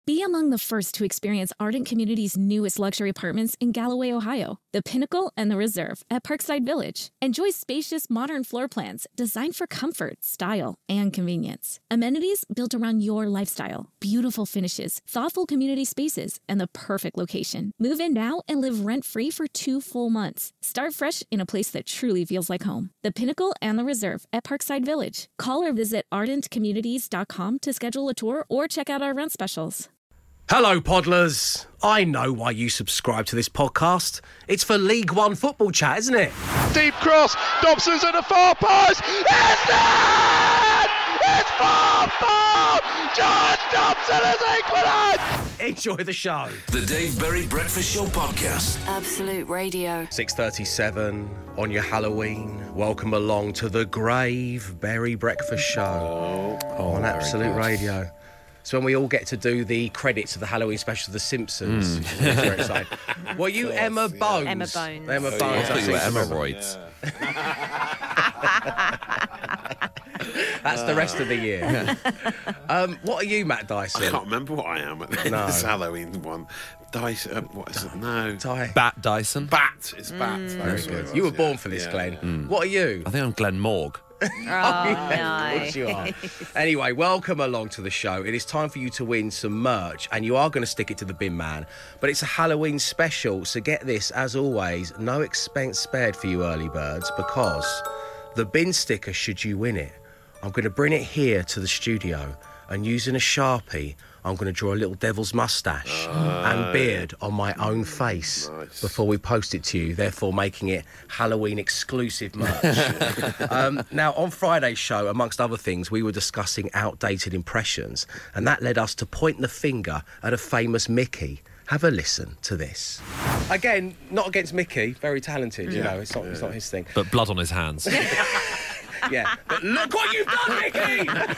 Be among the first to experience Ardent Community's newest luxury apartments in Galloway, Ohio, the Pinnacle and the Reserve at Parkside Village. Enjoy spacious, modern floor plans designed for comfort, style, and convenience. Amenities built around your lifestyle, beautiful finishes, thoughtful community spaces, and the perfect location. Move in now and live rent-free for 2 full months. Start fresh in a place that truly feels like home. The Pinnacle and the Reserve at Parkside Village. Call or visit ardentcommunities.com to schedule a tour or check out our rent specials. Hello, Podlers. I know why you subscribe to this podcast. It's for League One football chat, isn't it? Deep cross. Dobson's at the far post. It's in! It's 4-4! George Dobson has equalised! Enjoy the show. The Dave Berry Breakfast Show podcast. Absolute Radio. 6:37 on your Halloween. Welcome along to the Grave Berry Breakfast Show on Absolute Radio. So when we all get to do the credits of the Halloween special of The Simpsons. Very excited. Were you Emma Bones? Emma Bones. Emma Bones. I thought you were hemorrhoids. That's the rest of the year. What are you, Matt Dyson? I can't remember what I am at this Halloween one. Dyson, what is it? No. Bat Dyson. Bat. It's Bat. Very good. You were born for this, Glenn. What are you? I think I'm Glenn Morg. Oh, Of course you are. Anyway, welcome along to the show. It is time for you to win some merch, and you are going to stick it to the bin man. But it's a Halloween special, so get this, as always, no expense spared for you early birds, because the bin sticker, should you win it, I'm going to bring it here to the studio, and using a Sharpie, I'm going to draw a little devil's moustache and beard on my own face before we post it to you, therefore making it Halloween exclusive merch. Now, on Friday's show, amongst other things, we were discussing outdated impressions, and that led us to point the finger at a famous Mickey. Have a listen to this. Again, not against Mickey, very talented, you know, it's not his thing. But blood on his hands. Yeah, but look what you've done, Mickey!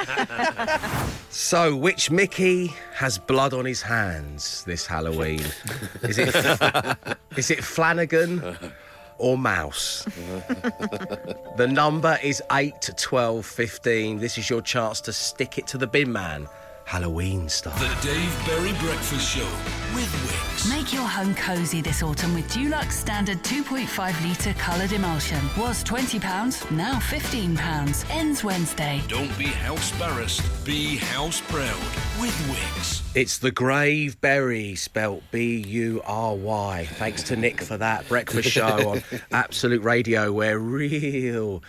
So, which Mickey has blood on his hands this Halloween? Is it Flanagan or Mouse? The number is 8, 12, 15. This is your chance to stick it to the bin man. Halloween style. The Dave Berry Breakfast Show with Wix. Make your home cosy this autumn with Dulux Standard 2.5 litre coloured emulsion. Was £20, now £15. Ends Wednesday. Don't be house embarrassed, be house proud with Wix. It's the Grave Berry, spelt B-U-R-Y. Thanks to Nick for that breakfast show on Absolute Radio, where real...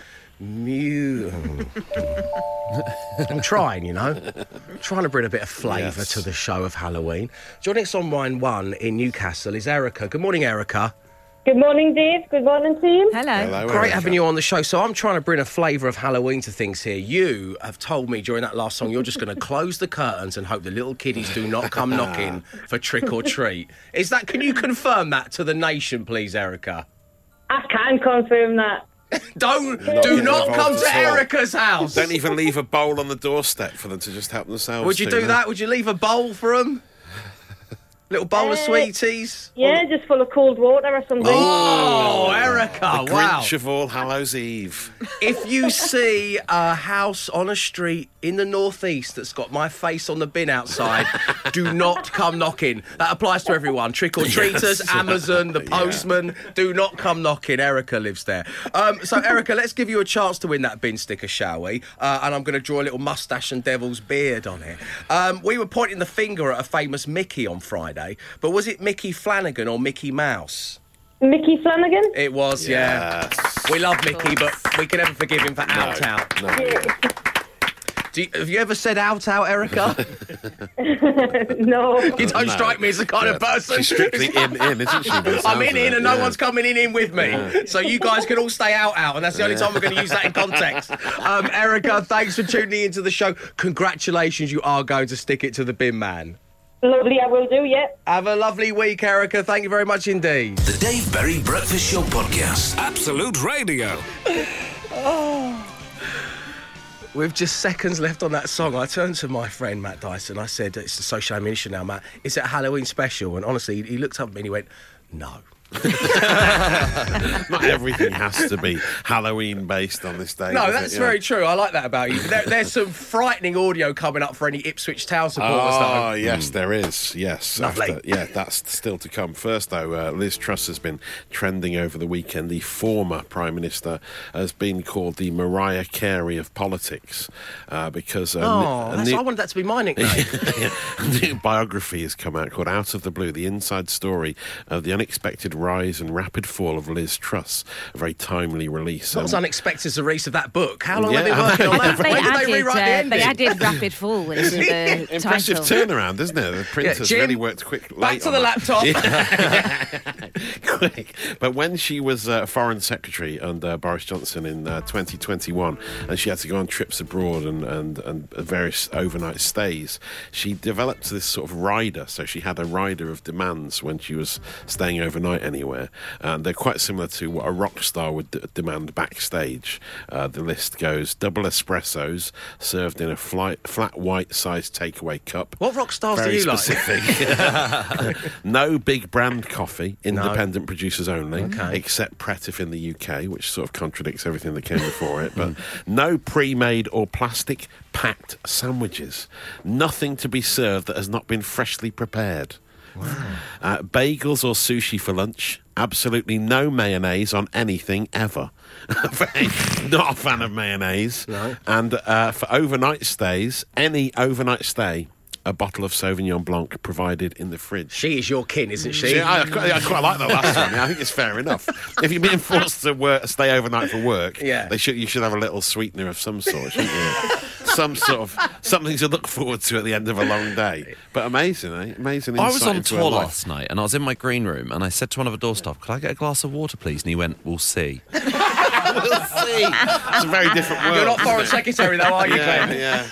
I'm trying, you know. Trying to bring a bit of flavour to the show of Halloween. Joining us on line 1 in Newcastle is Erica. Good morning, Erica. Good morning, Dave. Good morning, team. Hello. Great having you on the show. So I'm trying to bring a flavour of Halloween to things here. You have told me during that last song you're just going to close the curtains and hope the little kiddies do not come knocking for trick or treat. Can you confirm that to the nation, please, Erica? I can confirm that. Do not come to Erica's house. Don't even leave a bowl on the doorstep for them to just help themselves. Would you do that? Would you leave a bowl for them? Little bowl of sweeties? Yeah, just full of cold water or something. Oh, Erica, The wow. Grinch of All Hallows Eve. If you see a house on a street in the northeast that's got my face on the bin outside, do not come knocking. That applies to everyone. Trick-or-treaters, Yes. Amazon, the postman, do not come knocking. Erica lives there. So, Erica, let's give you a chance to win that bin sticker, shall we? And I'm going to draw a little moustache and devil's beard on it. We were pointing the finger at a famous Mickey on Friday, but was it Mickey Flanagan or Mickey Mouse? Mickey Flanagan? It was, yeah. We love Mickey, but we can never forgive him for out. No. Have you ever said out, Erica? No. You don't strike me as the kind of person. She's strictly in, isn't she? I'm in, and no one's coming in with me. So you guys can all stay out, and that's the only time we're going to use that in context. Erica, thanks for tuning into the show. Congratulations, you are going to stick it to the bin man. Lovely, I will do, yeah. Have a lovely week, Erica. Thank you very much indeed. The Dave Berry Breakfast Show podcast. Absolute Radio. With just seconds left on that song, I turned to my friend Matt Dyson. I said, it's a social ammunition now, Matt. Is it a Halloween special? And honestly, he looked up at me and he went, no. Not everything has to be Halloween based on this day. No, that's very true. I like that about you. There's some frightening audio coming up for any Ipswich Town supporters, though. Yes, there is. Yes. Lovely. That's still to come. First, though, Liz Truss has been trending over the weekend. The former Prime Minister has been called the Mariah Carey of politics because... I wanted that to be my nickname. A new biography has come out called Out of the Blue, the inside story of the unexpected rise and rapid fall of Liz Truss. A very timely release. Not as unexpected as the release of that book. How long have they been working on that? When did they rewrite the ending? They added rapid fall into the Impressive title. turnaround, isn't it? The printers really worked quick. Back to the laptop. Quick. But when she was Foreign Secretary under Boris Johnson in 2021, and she had to go on trips abroad and various overnight stays, she developed this sort of rider. So she had a rider of demands when she was staying overnight anywhere. And they're quite similar to what a rock star would demand backstage. The list goes: double espressos served in a flat white-sized takeaway cup. What rock stars Very do you specific. like? No big brand coffee, independent producers only, Okay. except Pretif in the UK, which sort of contradicts everything that came before it. But no pre-made or plastic packed sandwiches. Nothing to be served that has not been freshly prepared. Wow. Bagels or sushi for lunch. Absolutely no mayonnaise on anything ever. Not a fan of mayonnaise. No. And for overnight stays, any overnight stay, a bottle of Sauvignon Blanc provided in the fridge. She is your kin, isn't she? I quite like that last one. I think it's fair enough. If you're being forced to stay overnight for work, you should have a little sweetener of some sort, shouldn't you? Something to look forward to at the end of a long day. But amazing, eh? Amazing insight. I was on into tour her life. last night and I was in my green room and I said to one of the door staff, "Could I get a glass of water, please?" And he went, "We'll see." We'll see. It's a very different world. You're not Foreign Secretary, though, are you, Glenn? Yeah.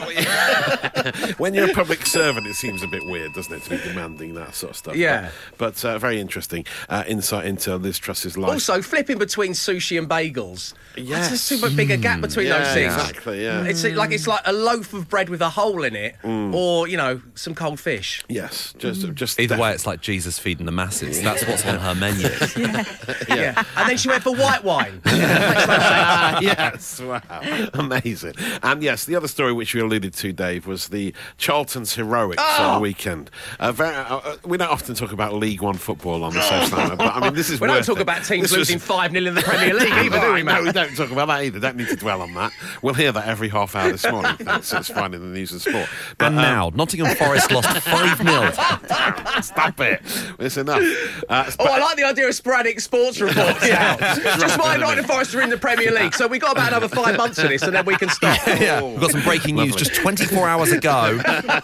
But when you're a public servant, it seems a bit weird, doesn't it, to be demanding that sort of stuff? Yeah. But very interesting insight into Liz Truss's life. Also, flipping between sushi and bagels. Yes. There's too much bigger gap between those things. Exactly, yeah. It's like a loaf of bread with a hole in it, or, some cold fish. Yes. Just Either way, it's like Jesus feeding the masses. That's what's on her menu. Yeah. And then she went for white wine. Yes, wow. Amazing. And yes, the other story which we alluded to, Dave, was the Charlton's heroics on the weekend. We don't often talk about League One football on the social hour, but I mean, this is We don't worth talk it. about teams This was- losing 5-0 in the Premier League either, do we, No, Matt? we don't talk about that either. Don't need to dwell on that. We'll hear that every half hour this morning. So it's fine in the news and sport. But, And now, Nottingham Forest lost 5-0. Stop it. It's enough. I like the idea of sporadic sports reports now. Just why Nottingham Forest are in the Premier League. So we've got about another 5 months of this and then we can stop. Yeah, we've got some breaking news just 24 hours ago.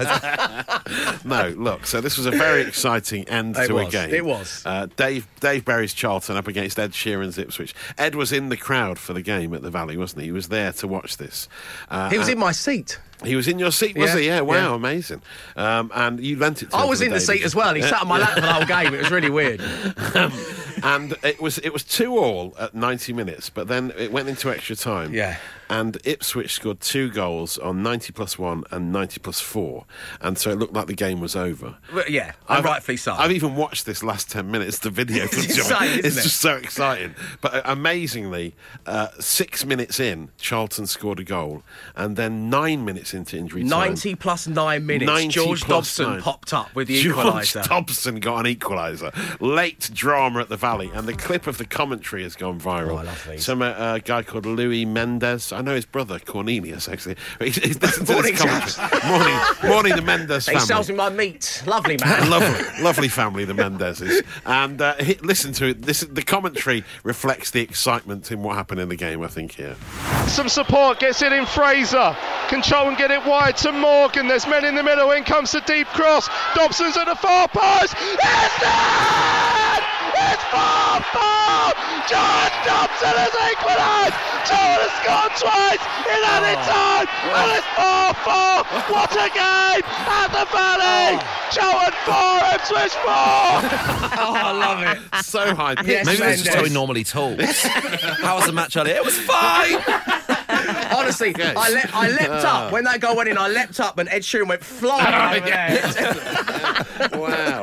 No, look, so this was a very exciting end to a game. It was. Dave Berry's Charlton up against Ed Sheeran's Ipswich. Ed was in the crowd for the game at the Valley, wasn't he? He was there to watch this. He was in my seat. He was in your seat, was Yeah, he? Yeah, wow, yeah. amazing. And you lent it to him. I was for in the day, seat didn't as you? well. He sat on my lap for the whole game. It was really weird. And it was 2-2 at 90 minutes, but then it went into extra time. Yeah. And Ipswich scored 2 goals on 90+1 and 90+4, and so it looked like the game was over. Well, yeah, and rightfully so. I've even watched this last 10 minutes, the video. It's insane, isn't It's it? just so exciting. But amazingly, 6 minutes in, Charlton scored a goal, and then 9 minutes into injury time, 90 plus 9 minutes. 90 George plus Dobson 9. popped up with the George equaliser. Dobson got an equaliser. Late drama at the Valley, and the clip of the commentary has gone viral. Oh, I love these. Some guy called Louis Mendes. I know his brother Cornelius, actually. He's listened to Morning, this commentary. Morning, the Mendes He family. sells me my meat. Lovely, man. lovely family, the Mendeses. And listen to it. The commentary reflects the excitement in what happened in the game, I think, here. Some support, gets it in Fraser. Control and get it wide to Morgan. There's men in the middle. In comes the deep cross. Dobson's at the far post. It's there! It's 4-4! George Dobson has equalised! Charlton has scored twice in added time! And it's 4-4! What a game at the Valley! Charlton 4, Ipswich 4! Oh, I love it. So high pitched. Yes, Maybe that's just how he Mendes. normally talks. How was the match earlier? It was fine! Honestly, Yes. I leapt up. When that goal went in, I leapt up and Ed Sheeran went flying over there. Wow.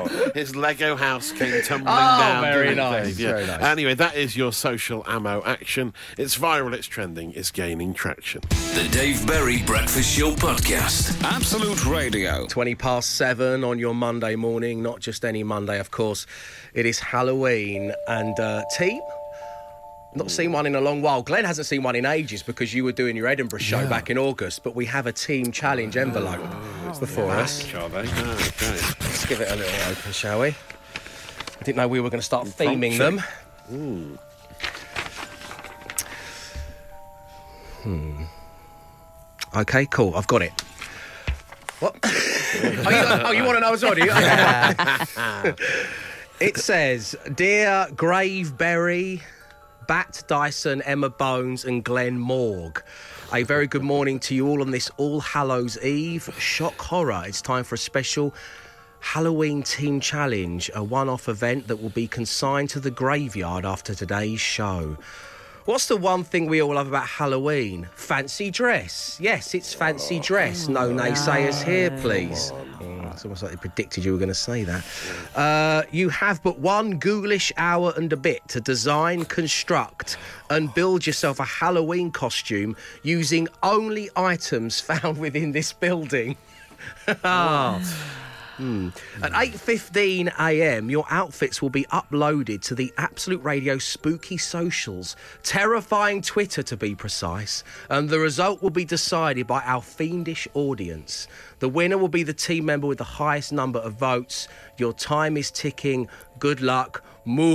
His Lego house came tumbling Oh, down. very didn't it, nice, Dave? Yeah. very nice. Anyway, that is your social ammo action. It's viral, it's trending, it's gaining traction. The Dave Berry Breakfast Show Podcast. Absolute Radio. 7:20 on your Monday morning, not just any Monday, of course. It is Halloween, and team, not seen one in a long while. Glenn hasn't seen one in ages because you were doing your Edinburgh show back in August, but we have a team challenge envelope before us. Are they? Okay. Let's give it a little open, shall we? I didn't know we were going to start theming them. Okay, cool. I've got it. What? You want to know as well, do you? It says, Dear Graveberry, Bat Dyson, Emma Bones and Glenn Morg, a very good morning to you all on this All Hallows Eve. Shock horror. It's time for a special Halloween team challenge, a one-off event that will be consigned to the graveyard after today's show. What's the one thing we all love about Halloween? Fancy dress. Yes, it's fancy dress. No naysayers here, please. It's almost like they predicted you were going to say that. You have but one ghoulish hour and a bit to design, construct and build yourself a Halloween costume using only items found within this building. At 8:15 a.m, your outfits will be uploaded to the Absolute Radio spooky socials, terrifying Twitter to be precise, and the result will be decided by our fiendish audience. The winner will be the team member with the highest number of votes. Your time is ticking. Good luck.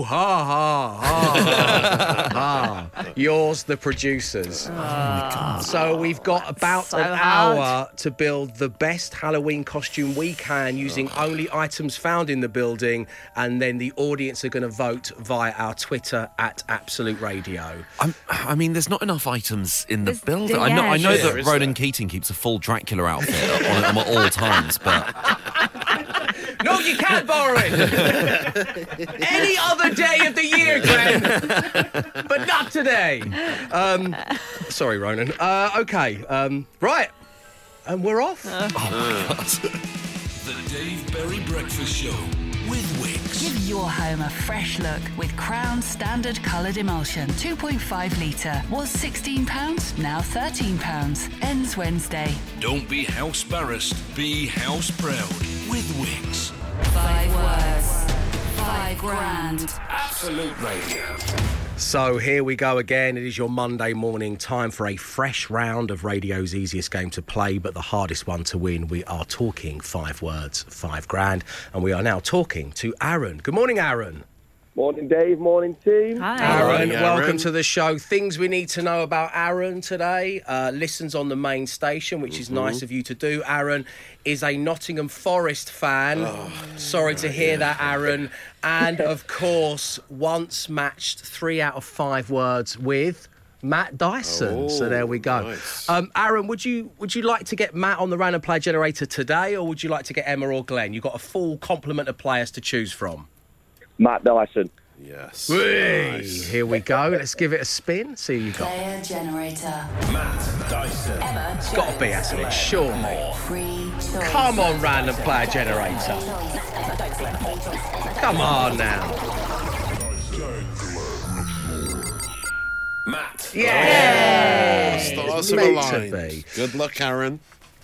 Moo-ha-ha-ha. Yours, the producers. So we've got about an hour to build the best Halloween costume we can using only items found in the building, and then the audience are going to vote via our Twitter at Absolute Radio. I mean, there's not enough items in the building. yeah, I know sure. that Ronan Keating keeps a full Dracula outfit on at all times, but... No, you can't borrow it. Any other day of the year, Glenn, but not today. Sorry, Ronan. Okay, right, and we're off. The Dave Berry Breakfast Show with Wix. Give your home a fresh look with Crown Standard Coloured Emulsion. 2.5 litre. Was £16, now £13. Ends Wednesday. Don't be house embarrassed, be house proud with Wix. 5 words. 5 grand. Absolute Radio. So here we go again. It is your Monday morning, time for a fresh round of radio's easiest game to play, but the hardest one to win. We are talking 5 words, 5 grand, and we are now talking to Aaron. Good morning, Aaron. Morning, Dave. Morning, team. Hi. Aaron, welcome to the show. Things we need to know about Aaron today. Listens on the main station, which is nice of you to do. Aaron is a Nottingham Forest fan. Sorry to hear that, Aaron. And, of course, once matched 3 out of 5 words with Matt Dyson. So there we go. Nice. Aaron, would you like to get Matt on the Random Player Generator today, or would you like to get Emma or Glenn? You've got a full complement of players to choose from. Matt Dyson. Yes. Nice. Here we go. Let's give it a spin. See who you got. Player generator. Matt Dyson. It's got to be, hasn't it? Surely. Free choice. Come on, Random Player Generator. Come on now. Matt. Yeah. Stars have Meant to aligned. be. Good luck, Aaron.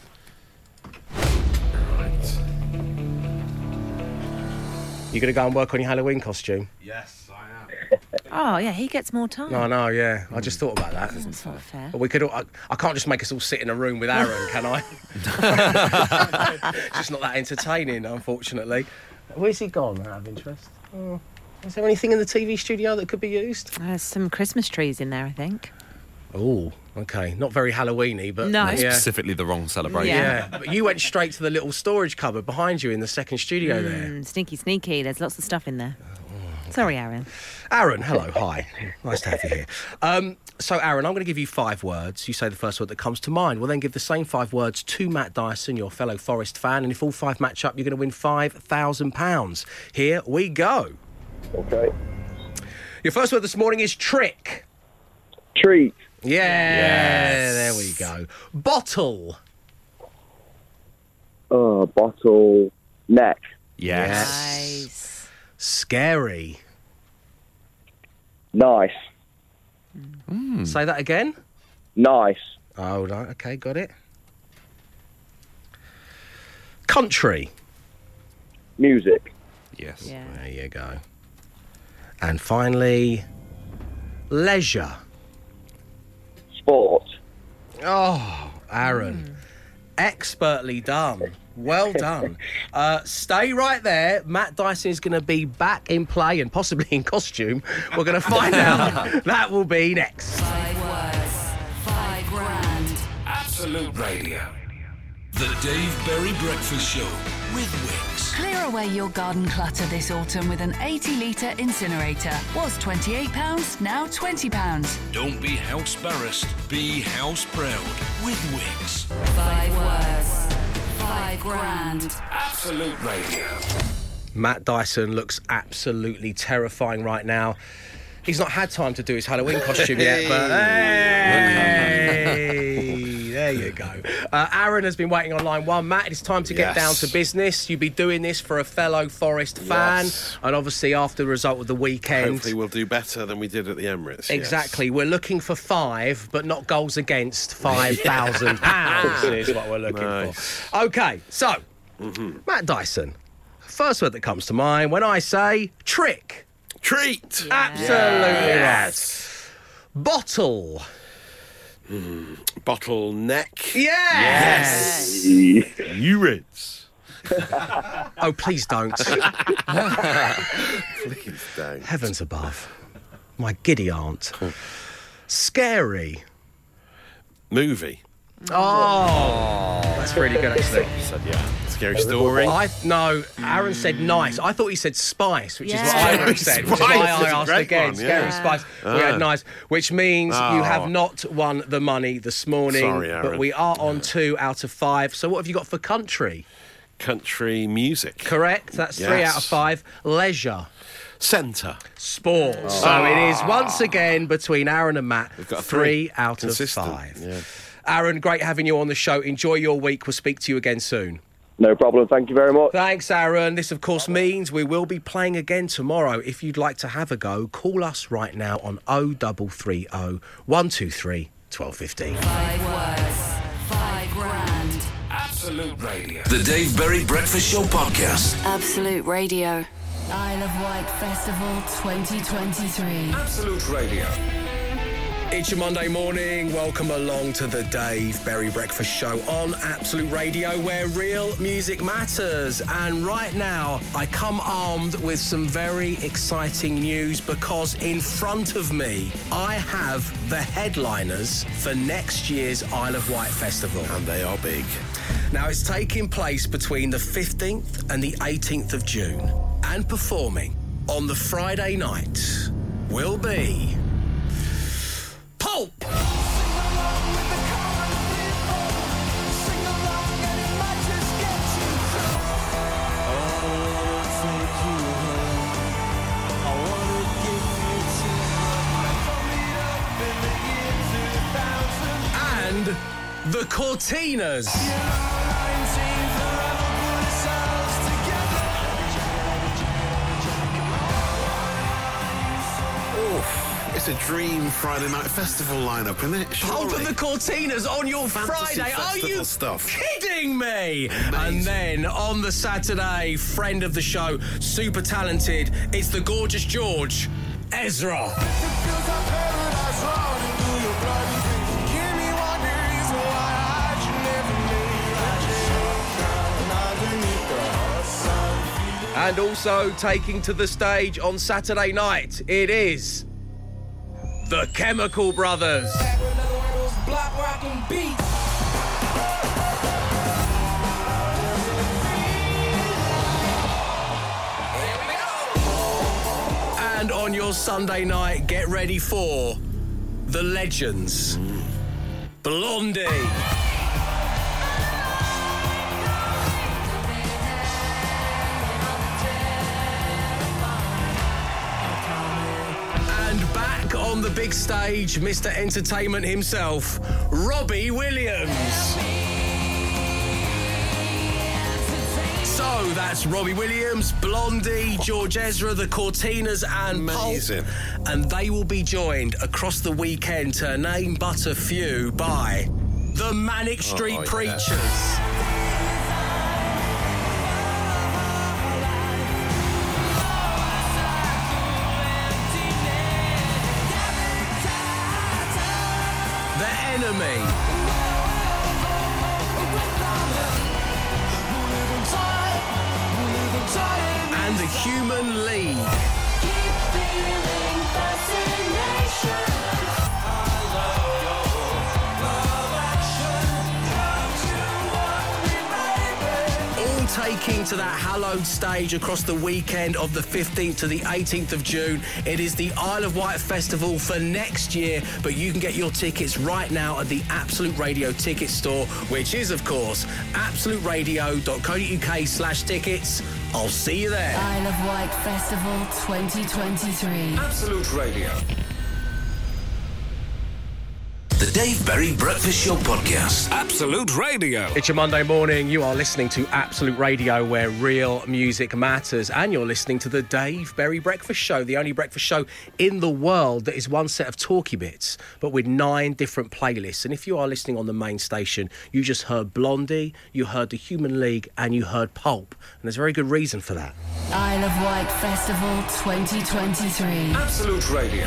You going to go and work on your Halloween costume? Yes, I am. Oh, yeah, he gets more time. No, no, yeah. I just thought about that. That's not fair. But we could. I can't just make us all sit in a room with Aaron, can I? It's just not that entertaining, unfortunately. Where's he gone, out of interest? Is there anything in the TV studio that could be used? There's some Christmas trees in there, I think. Oh, okay. Not very Halloween-y, but... No. Yeah. Specifically the wrong celebration. Yeah, but you went straight to the little storage cupboard behind you in the second studio there. Sneaky, sneaky. There's lots of stuff in there. Sorry, Aaron. Aaron, hello, hi. Nice to have you here. So, Aaron, I'm going to give you 5 words. You say the first word that comes to mind. We'll then give the same 5 words to Matt Dyson, your fellow Forest fan, and if all 5 match up, you're going to win £5,000. Here we go. Okay. Your first word this morning is trick. Treat. Yeah, there we go. Bottle. Bottle. Neck. Yes. Nice. Scary. Nice. Say that again. Nice. Oh, right. Okay, got it. Country. Music. Yes. Yeah. There you go. And finally, leisure. Sport. Oh, Aaron. Expertly done. Well done. Stay right there. Matt Dyson is going to be back in play and possibly in costume. We're going to find out. That will be next. 5 words, 5 grand. Absolute Radio. The Dave Berry Breakfast Show with Wix. Clear away your garden clutter this autumn with an 80-litre incinerator. Was £28, now £20. Don't be house embarrassed, be house proud with Wix. 5 words, 5 grand. Absolute Radio. Matt Dyson looks absolutely terrifying right now. He's not had time to do his Halloween costume yet, but hey, there you go. Aaron has been waiting on line 1. Matt, it's time to get down to business. You'll be doing this for a fellow Forest fan, and obviously after the result of the weekend. Hopefully we'll do better than we did at the Emirates. Exactly. We're looking for 5, but not goals against £5,000 is what we're looking for. OK, so, Matt Dyson, first word that comes to mind when I say trick. Treat. Absolutely right. Bottle. Bottleneck. Yes. Urids. Oh, please don't. Please don't. Heavens above. My giddy aunt. Scary. Movie. Oh, that's really good, actually. Said Scary Story. No, Aaron said nice. I thought he said spice, which is what Yeah. I would have said, which is why I asked Great again. one, Scary yeah. spice. We had nice, which means you have Oh. not won the money this morning. Sorry, Aaron. But we are on 2 out of 5. So what have you got for country? Country music. Correct. That's 3 Yes. out of 5. Leisure. Centre. Sport. So it is once again between Aaron and Matt. We've got a 3 out of Consistent. 5. Yeah. Aaron, great having you on the show. Enjoy your week. We'll speak to you again soon. No problem. Thank you very much. Thanks, Aaron. This, of course, means we will be playing again tomorrow. If you'd like to have a go, call us right now on 0330 123 1215. 5 words, 5 grand. Absolute Radio. The Dave Berry Breakfast Show podcast. Absolute Radio. Isle of Wight Festival 2023. Absolute Radio. It's your Monday morning. Welcome along to the Dave Berry Breakfast Show on Absolute Radio, where real music matters. And right now, I come armed with some very exciting news because in front of me, I have the headliners for next year's Isle of Wight Festival. And they are big. Now, it's taking place between the 15th and the 18th of June. And performing on the Friday night will be Pulp. And the Cortinas. It's a dream Friday night festival lineup, isn't it? Pulp and the Cortinas on your Fantasy Friday. Are you festival stuff. kidding me? Amazing. And then on the Saturday, friend of the show, super talented, it's the gorgeous George Ezra. And also taking to the stage on Saturday night, it is the Chemical Brothers. And on your Sunday night, get ready for the Legends. Blondie. And back on the big stage, Mr. Entertainment himself, Robbie Williams. So, go. That's Robbie Williams, Blondie, George Ezra, the Cortinas and Amazing. Pulp. And they will be joined across the weekend, to name but a few, by the Manic Street Preachers. The Enemy. And the Human League. All taking to that hallowed stage across the weekend of the 15th to the 18th of June. It is the Isle of Wight Festival for next year, but you can get your tickets right now at the Absolute Radio ticket store, which is, of course, absoluteradio.co.uk/tickets. I'll see you there. Isle of Wight Festival 2023. Absolute Radio. The Dave Berry Breakfast Show Podcast. Absolute Radio. It's your Monday morning. You are listening to Absolute Radio, where real music matters. And you're listening to the Dave Berry Breakfast Show, the only breakfast show in the world that is one set of talkie bits, but with 9 different playlists. And if you are listening on the main station, you just heard Blondie, you heard the Human League, and you heard Pulp. And there's a very good reason for that. Isle of Wight Festival 2023. Absolute Radio.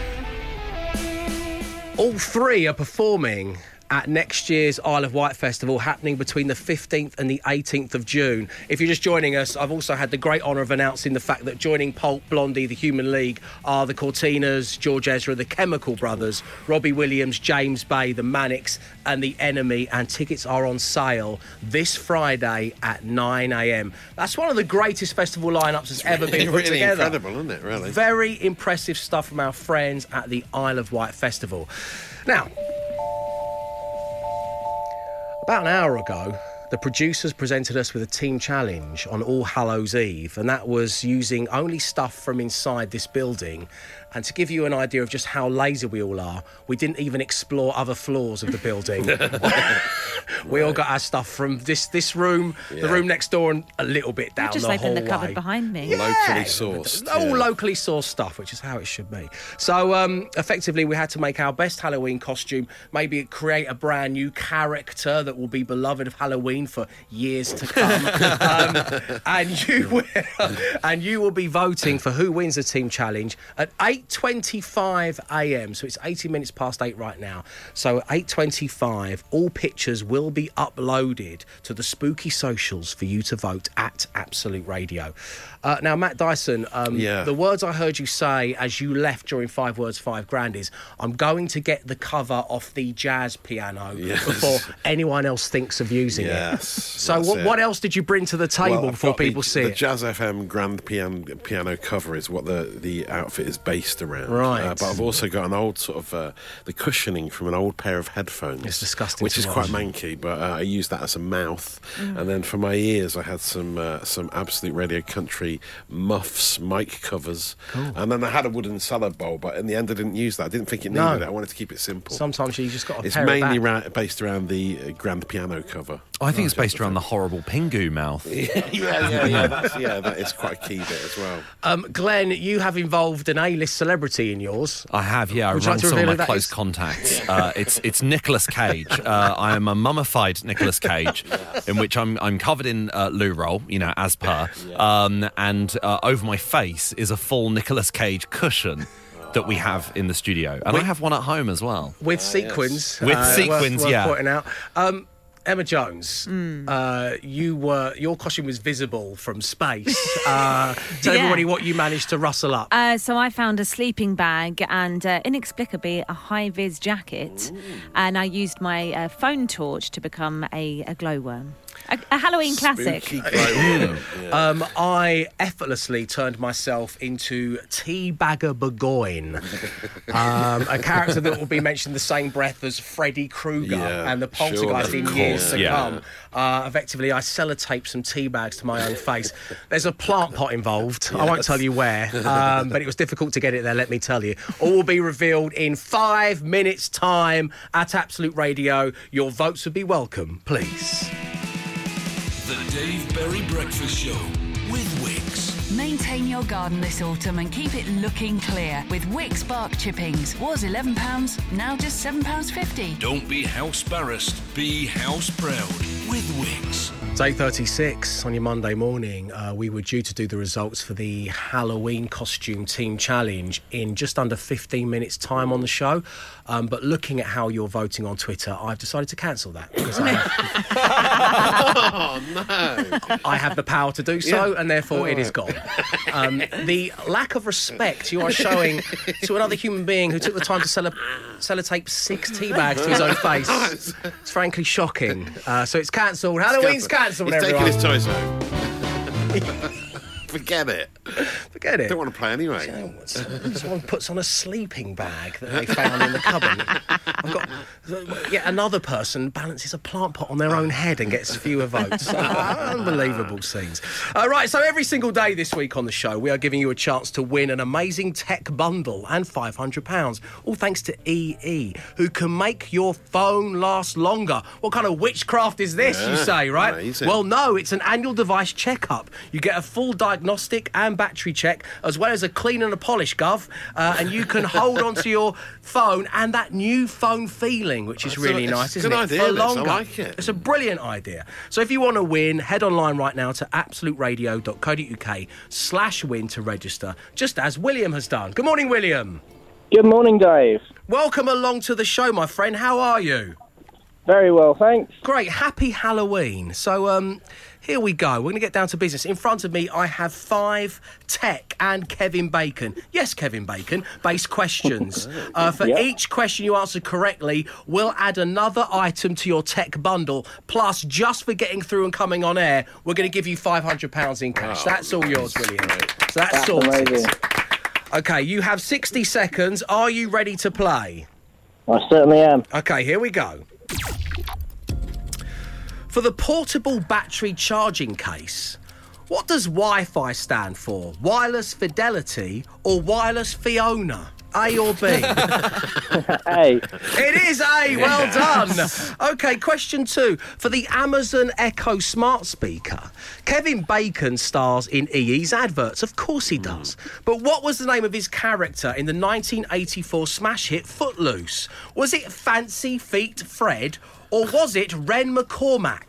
All 3 are performing at next year's Isle of Wight Festival, happening between the 15th and the 18th of June. If you're just joining us, I've also had the great honour of announcing the fact that joining Pulp, Blondie, the Human League are the Cortinas, George Ezra, the Chemical Brothers, Robbie Williams, James Bay, the Manics and the Enemy, and tickets are on sale this Friday at 9 a.m. That's one of the greatest festival lineups that's ever been put together. Incredible, isn't it, really? Very impressive stuff from our friends at the Isle of Wight Festival. Now, about an hour ago, the producers presented us with a team challenge on All Hallows Eve, and that was using only stuff from inside this building. And to give you an idea of just how lazy we all are, we didn't even explore other floors of the building. We all got our stuff from this room, the room next door, and a little bit down the hallway. Just opened the cupboard behind me. Yeah. Locally sourced. All locally sourced stuff, which is how it should be. So, effectively, we had to make our best Halloween costume, maybe create a brand new character that will be beloved of Halloween for years to come. And you will be voting for who wins the team challenge at 8:25 a.m. So it's 80 minutes past 8 right now. So at 8:25, all pictures will be uploaded to the spooky socials for you to vote at Absolute Radio. Now, Matt Dyson, the words I heard you say as you left during 5 Words, 5 Grand is, I'm going to get the cover off the jazz piano before anyone else thinks of using it. So what else did you bring to the table before people see it? The Jazz FM Grand piano cover is what the outfit is based around. Right. But I've also got an old sort of the cushioning from an old pair of headphones. It's disgusting. Which is quite manky, but I used that as a mouth. And then for my ears, I had some Absolute Radio Country muffs, mic covers. Cool. And then I had a wooden salad bowl, but in the end I didn't use that. I didn't think it needed it. I wanted to keep it simple. Sometimes you just got to It's mainly based around the grand piano cover. I think it's based around the horrible Pingu mouth. That is quite a key bit as well. Glenn, you have involved an A-list celebrity in yours. I have, yeah. I run some of my close contacts. It's Nicolas Cage. I am a mummified Nicolas Cage, in which I'm covered in loo roll, as per, and over my face is a full Nicolas Cage cushion that we have in the studio, and I have one at home as well with sequins. With sequins, worth pointing out. Emma Jones, your costume was visible from space. Tell everybody what you managed to rustle up. So I found a sleeping bag and inexplicably a high-vis jacket. Ooh. And I used my phone torch to become a glowworm. A Halloween classic. I effortlessly turned myself into Teabagger Burgoyne, a character that will be mentioned in the same breath as Freddy Krueger and the Poltergeist in years to come. Effectively, I sellotaped some tea bags to my own face. There's a plant pot involved. I won't tell you where, but it was difficult to get it there, let me tell you. All will be revealed in 5 minutes' time at Absolute Radio. Your votes would be welcome, please. The Dave Berry Breakfast Show with Wix. Maintain your garden this autumn and keep it looking clear with Wix bark chippings. Was £11, now just £7.50. Don't be house barrassed, be house proud with Wix. It's 8:36 on your Monday morning. We were due to do the results for the Halloween Costume Team Challenge in just under 15 minutes' time on the show. But looking at how you're voting on Twitter, I've decided to cancel that. Because I have the power to do so, and therefore it is gone. The lack of respect you are showing to another human being who took the time to sellotape 6 tea bags to his own face, it's frankly shocking. So it's cancelled. Halloween's cancelled, everyone. He's taking his toys home. Forget it. Forget it. Don't want to play anyway. You know what? Someone puts on a sleeping bag that they found in the cupboard. I've got yet another person balances a plant pot on their own head and gets fewer votes. Unbelievable scenes. Right, so every single day this week on the show, we are giving you a chance to win an amazing tech bundle and £500. All thanks to EE, who can make your phone last longer. What kind of witchcraft is this, you say, right? Amazing. Well, no, it's an annual device checkup. You get a full diagnostic and battery check, as well as a clean and a polish, Gov, and you can hold onto your phone and that new phone feeling, which is really nice, isn't it? Good idea, For longer. I like it. It's a brilliant idea. So if you want to win, head online right now to absoluteradio.co.uk/win to register, just as William has done. Good morning, William. Good morning, Dave. Welcome along to the show, my friend. How are you? Very well, thanks. Great. Happy Halloween. So, here we go. We're going to get down to business. In front of me, I have 5 tech and Kevin Bacon. Yes, Kevin Bacon. Based questions. For each question you answer correctly, we'll add another item to your tech bundle. Plus, just for getting through and coming on air, we're going to give you £500 in cash. That's all yours, William. So that's sorted. Amazing. Okay, you have 60 seconds. Are you ready to play? I certainly am. Okay, here we go. For the portable battery charging case, what does Wi-Fi stand for? Wireless Fidelity or Wireless Fiona? A or B? A. It is A. Well done. Okay, question 2. For the Amazon Echo smart speaker, Kevin Bacon stars in EE's adverts. Of course he does. But what was the name of his character in the 1984 smash hit Footloose? Was it Fancy Feet Fred or was it Ren McCormack?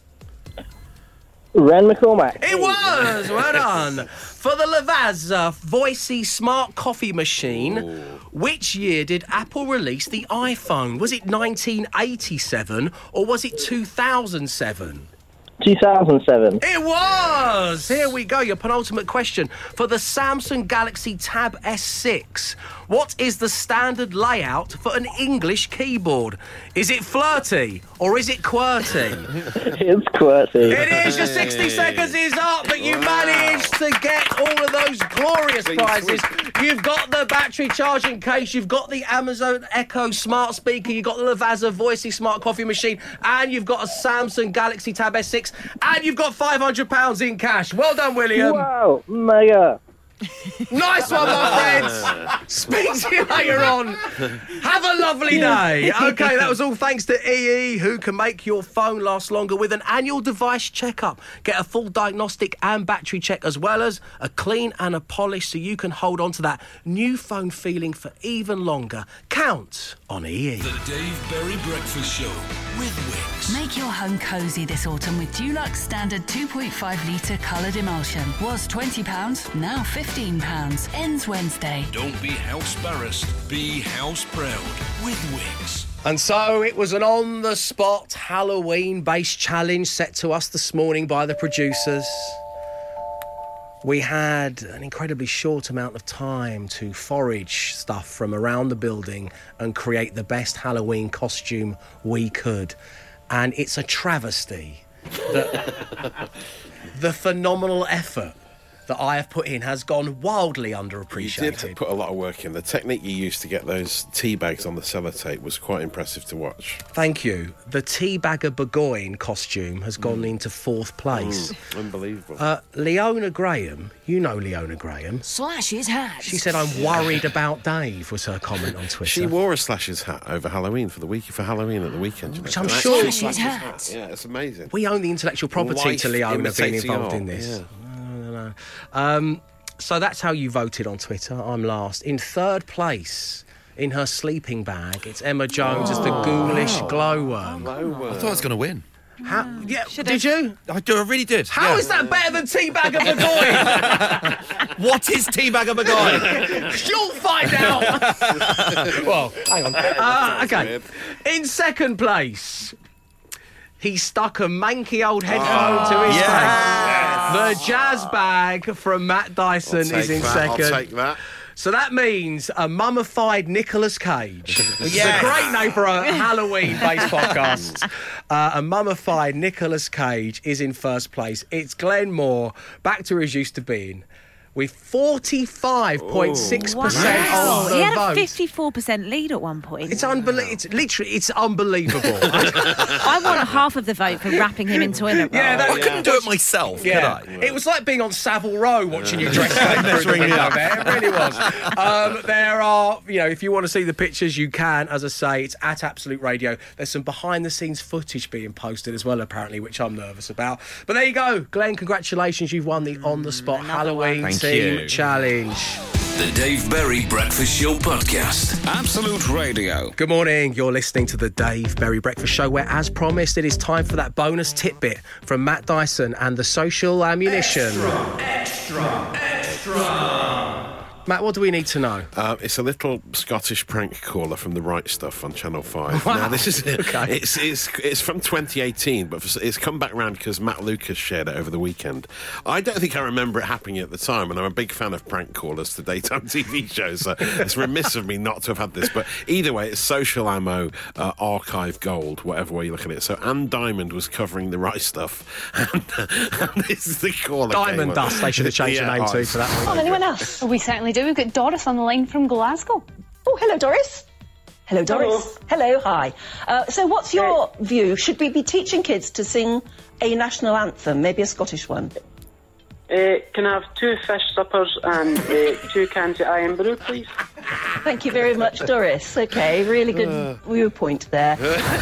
Ren McCormack. It was! Well done. For the Lavazza Voicey smart coffee machine, which year did Apple release the iPhone? Was it 1987 or was it 2007? 2007. It was! Here we go, your penultimate question. For the Samsung Galaxy Tab S6, what is the standard layout for an English keyboard? Is it flirty or is it QWERTY? It's QWERTY. It is. Your 60 seconds is up, but you managed to get all of those glorious prizes. You've got the battery charging case, you've got the Amazon Echo smart speaker, you've got the Lavazza Voicey smart coffee machine, and you've got a Samsung Galaxy Tab S6, and you've got £500 in cash. Well done, William. Wow, mega. Nice one, my friends. Speak to you later on. Have a lovely day. Okay, that was all thanks to EE, who can make your phone last longer with an annual device checkup. Get a full diagnostic and battery check, as well as a clean and a polish, so you can hold on to that new phone feeling for even longer. Count on EE. The Dave Berry Breakfast Show with Wix. Make your home cosy this autumn with Dulux Standard 2.5 litre coloured emulsion. Was £20, now £15. Ends Wednesday. Don't be house barrassed, be house proud with Wix. And so it was an on-the-spot Halloween-based challenge set to us this morning by the producers. We had an incredibly short amount of time to forage stuff from around the building and create the best Halloween costume we could. And it's a travesty that the phenomenal effort that I have put in has gone wildly underappreciated. You did put a lot of work in. The technique you used to get those tea bags on the sellotape was quite impressive to watch. Thank you. The Teabagger Burgoyne costume has gone into 4th place. Unbelievable. Leona Graham, you know Leona Graham. Slashes hat. She said, "I'm worried about Dave," was her comment on Twitter. She wore a Slashes hat over Halloween for Halloween at the weekend. Which I'm sure... Slashes hat. Yeah, it's amazing. We own the intellectual property to Leona being involved in this. No. So that's how you voted on Twitter. I'm last. In 3rd place, in her sleeping bag, it's Emma Jones as the ghoulish glowworm. I thought I was going to win. Did you? I really did. How is that better than Teabagger Burgoyne? What is Teabagger Burgoyne? You'll find out. Well, hang on. Okay. In 2nd place, he stuck a manky old headphone to his face. The jazz bag from Matt Dyson is in 2nd. I'll take that. So that means a mummified Nicolas Cage, which is a great name for a Halloween-based podcast. A mummified Nicolas Cage is in 1st place. It's Glenn Moore, back to his used to being, with 45.6% of the He had vote. a 54% lead at one point. It's unbelievable. It's unbelievable. I want half of the vote for wrapping him in toilet roll. I couldn't do it myself, could I? It was like being on Savile Row watching you dress through the window there. It really was. There are, if you want to see the pictures, you can. As I say, it's at Absolute Radio. There's some behind-the-scenes footage being posted as well, apparently, which I'm nervous about. But there you go. Glenn, congratulations. You've won the on-the-spot Halloween Team Challenge. The Dave Berry Breakfast Show Podcast. Absolute Radio. Good morning. You're listening to the Dave Berry Breakfast Show, where, as promised, it is time for that bonus tidbit from Matt Dyson and the Social Ammunition. Extra. Matt, what do we need to know? It's a little Scottish prank caller from The Right Stuff on Channel 5. Wow. Now, this is Okay. It's from 2018, but it's come back round because Matt Lucas shared it over the weekend. I don't think I remember it happening at the time, and I'm a big fan of prank callers to daytime TV shows, so it's remiss of me not to have had this. But either way, it's Social Ammo, Archive Gold, whatever way you look at it. So Anne Diamond was covering The Right Stuff, and this is the caller. Diamond Dust, they should have changed the name to for that one. Oh, anyone else? Well, we certainly do. We've got Doris on the line from Glasgow. Oh, hello, Doris. Hello, Doris. Hello, hi. So what's your view? Should we be teaching kids to sing a national anthem, maybe a Scottish one? Can I have 2 fish suppers and 2 cans of Iron Brew, please? Thank you very much, Doris. OK, really good viewpoint there.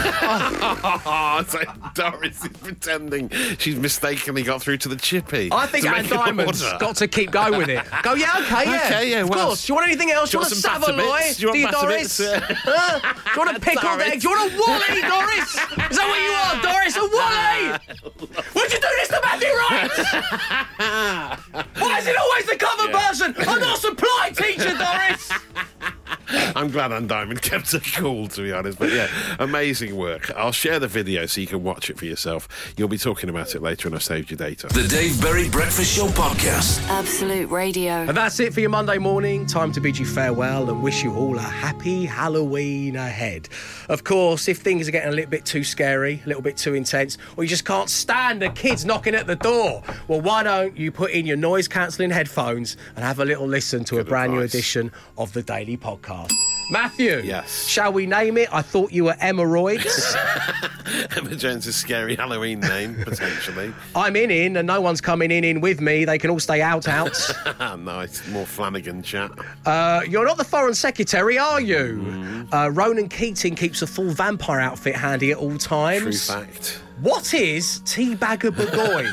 So Doris is pretending she's mistakenly got through to the chippy. I think Anne Diamond's got to keep going with it. Go, okay, of course. Do you want anything else? Do you want a Savoy? Do you, Doris? Do you want a pickled egg? Do you want a Wally, Doris? Is that what you are, Doris? A Wally? Would you do this to Matthew Wright? Why is it always the cover person? I'm not a supply teacher, Doris. I'm glad Anne Diamond kept her cool, to be honest. But yeah, amazing work. I'll share the video so you can watch it for yourself. You'll be talking about it later, and I've saved your data. The Dave Berry Breakfast Show Podcast. Absolute Radio. And that's it for your Monday morning. Time to bid you farewell and wish you all a happy Halloween ahead. Of course, if things are getting a little bit too scary, a little bit too intense, or you just can't stand the kids knocking at the door, well, why don't you put in your noise-cancelling headphones and have a little listen to a brand new edition of the Daily Podcast. Matthew, yes. Shall we name it? I thought you were Hemorrhoids. Emma Jones' scary Halloween name, potentially. I'm in, and no one's coming in with me. They can all stay out. Nice, more Flanagan chat. You're not the Foreign Secretary, are you? Ronan Keating keeps a full vampire outfit handy at all times. True fact. What is Teabagger Burgoyne?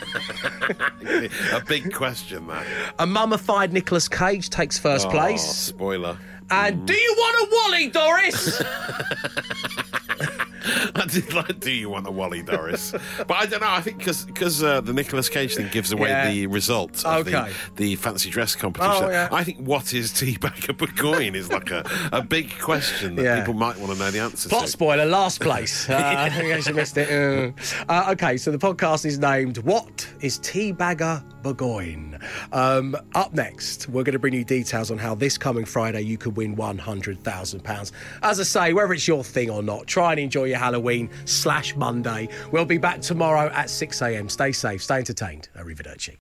A big question, that. A mummified Nicolas Cage takes first place. Spoiler. And do you want a Wally, Doris? I did like Do You Want a Wally, Doris? But I don't know, I think because the Nicolas Cage thing gives away the result of the fancy dress competition. I think what is Teabagger Burgoyne is like a big question that people might want to know the answer to. Plot spoiler, last place. I think I just missed it. Okay, so the podcast is named What is Teabagger Burgoyne? Up next, we're going to bring you details on how this coming Friday you could win £100,000. As I say, whether it's your thing or not, try and enjoy your Halloween/Monday. We'll be back tomorrow at 6 a.m. Stay safe, stay entertained. Arrivederci.